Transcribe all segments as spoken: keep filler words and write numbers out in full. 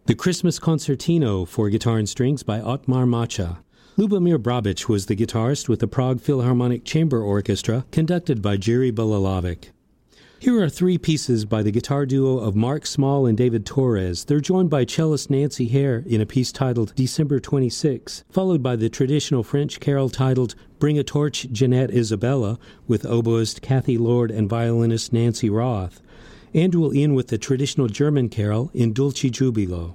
The Christmas Concertino for guitar and strings by Otmar Macha. Lubomir Brabich was the guitarist with the Prague Philharmonic Chamber Orchestra, conducted by Jiří Belalovic. Here are three pieces by the guitar duo of Mark Small and David Torres. They're joined by cellist Nancy Hare in a piece titled December twenty-sixth, followed by the traditional French carol titled Bring a Torch, Jeanette Isabella, with oboist Kathy Lord and violinist Nancy Roth. And we'll end with the traditional German carol in Dulci Jubilo.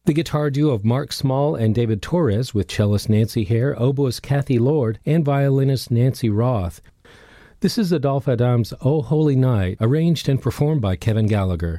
The guitar duo of Mark Small and David Torres with cellist Nancy Hare, oboist Kathy Lord, and violinist Nancy Roth. This is Adolphe Adam's O Holy Night, arranged and performed by Kevin Gallagher.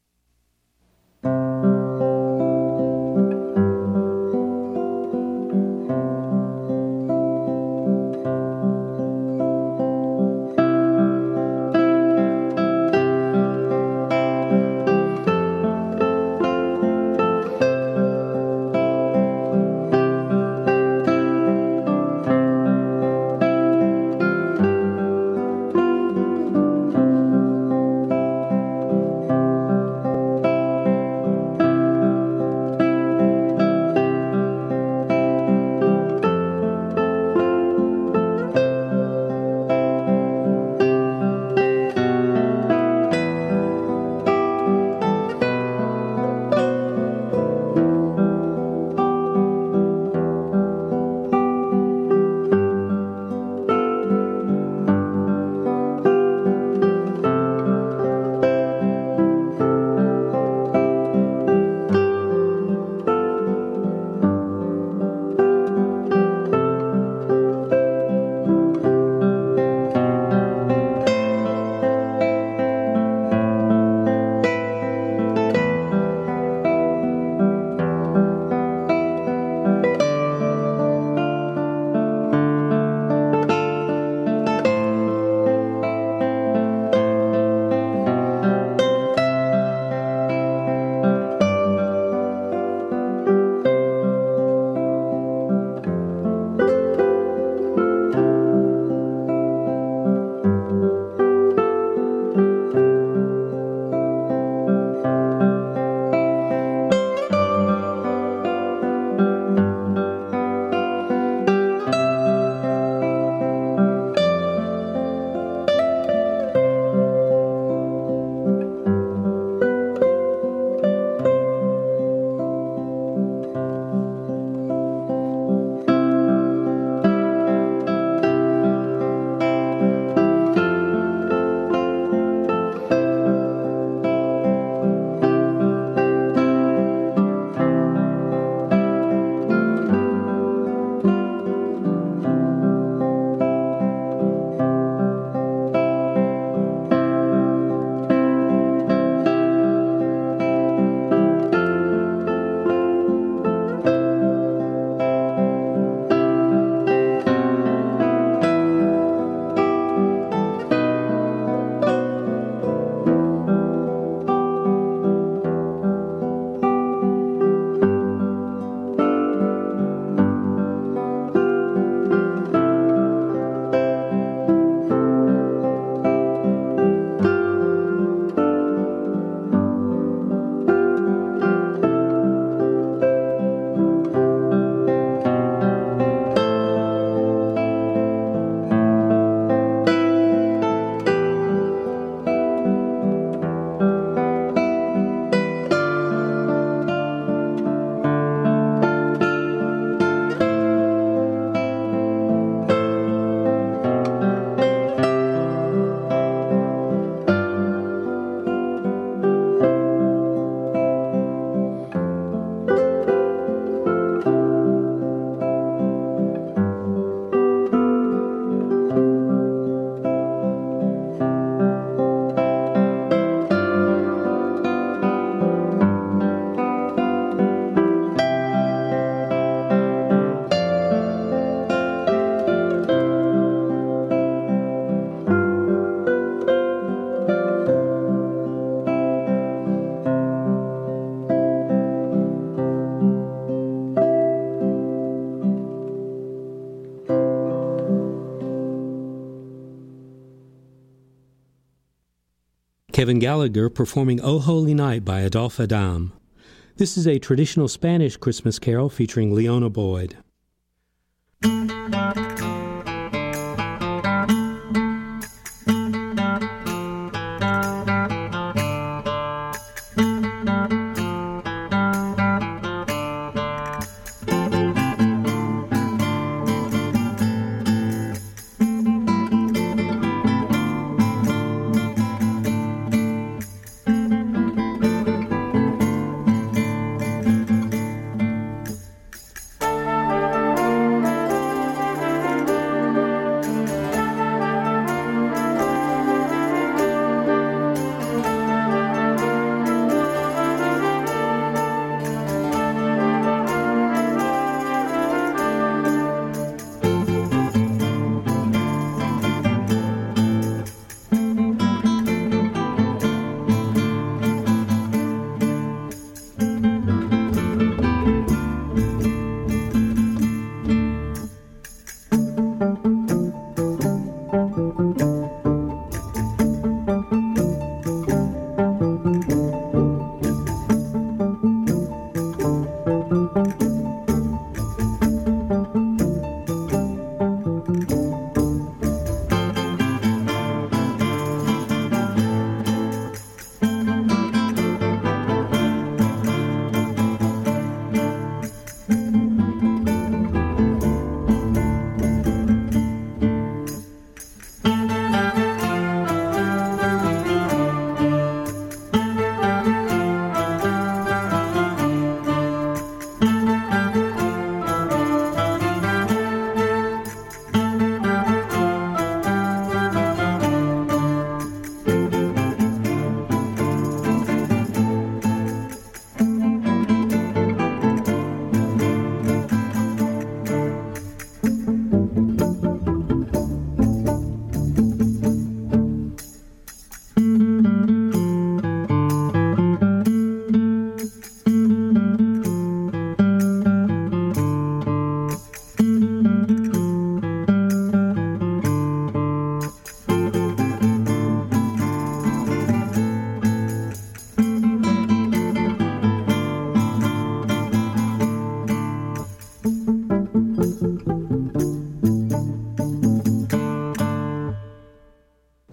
Kevin Gallagher performing O Holy Night by Adolphe Adam. This is a traditional Spanish Christmas carol featuring Leona Boyd.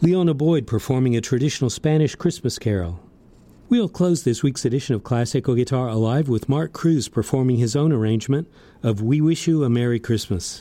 Leona Boyd performing a traditional Spanish Christmas carol. We'll close this week's edition of Classical Guitar Alive with Mark Cruz performing his own arrangement of We Wish You a Merry Christmas.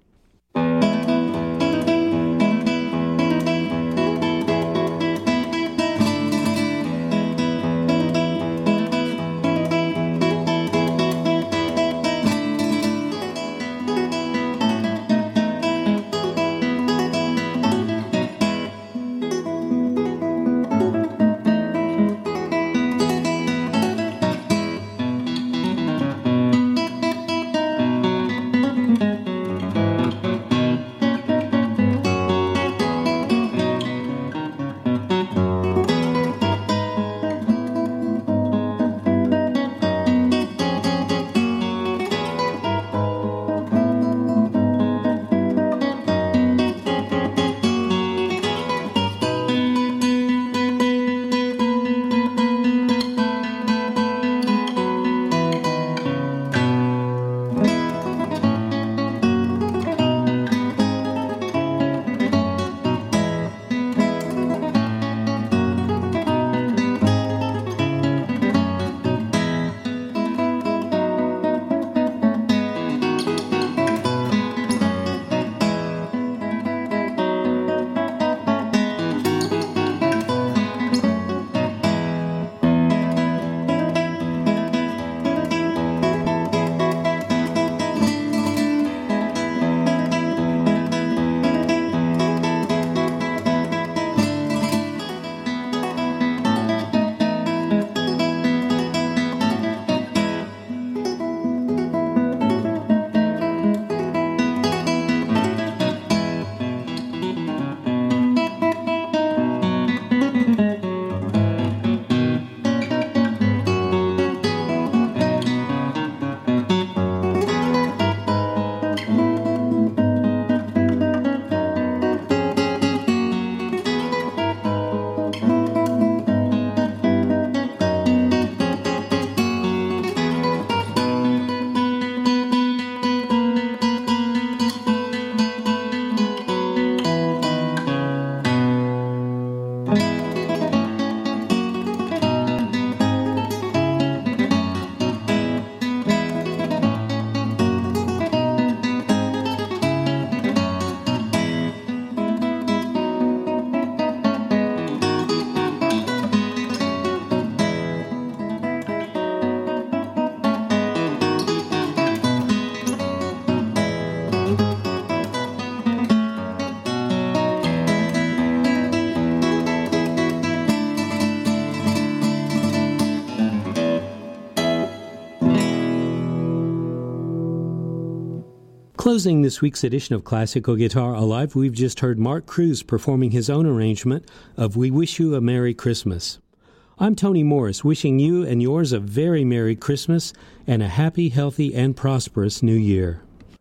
Closing this week's edition of Classical Guitar Alive, we've just heard Mark Cruz performing his own arrangement of We Wish You a Merry Christmas. I'm Tony Morris, wishing you and yours a very Merry Christmas and a happy, healthy, and prosperous New Year.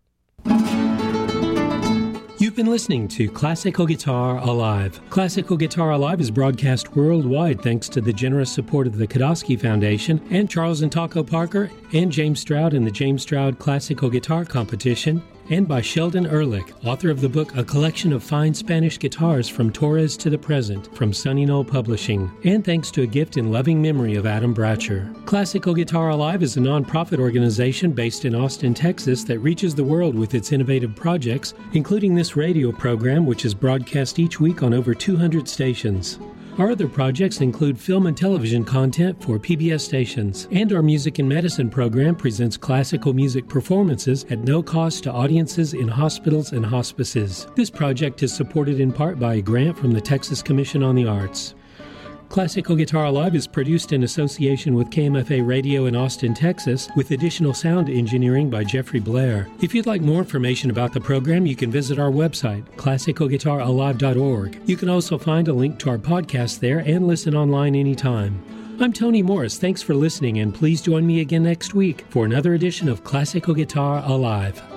You've been listening to Classical Guitar Alive. Classical Guitar Alive is broadcast worldwide thanks to the generous support of the Kodosky Foundation and Charles and Taco Parker and James Stroud in the James Stroud Classical Guitar Competition, and by Sheldon Ehrlich, author of the book A Collection of Fine Spanish Guitars from Torres to the Present from Sunny Knoll Publishing, and thanks to a gift in loving memory of Adam Bratcher. Classical Guitar Alive is a non-profit organization based in Austin, Texas that reaches the world with its innovative projects, including this radio program which is broadcast each week on over two hundred stations. Our other projects include film and television content for P B S stations, and our Music and Medicine program presents classical music performances at no cost to audiences in hospitals and hospices. This project is supported in part by a grant from the Texas Commission on the Arts. Classical Guitar Alive is produced in association with K M F A Radio in Austin, Texas, with additional sound engineering by Jeffrey Blair. If you'd like more information about the program, you can visit our website, classical guitar alive dot org. You can also find a link to our podcast there and listen online anytime. I'm Tony Morris. Thanks for listening, and please join me again next week for another edition of Classical Guitar Alive.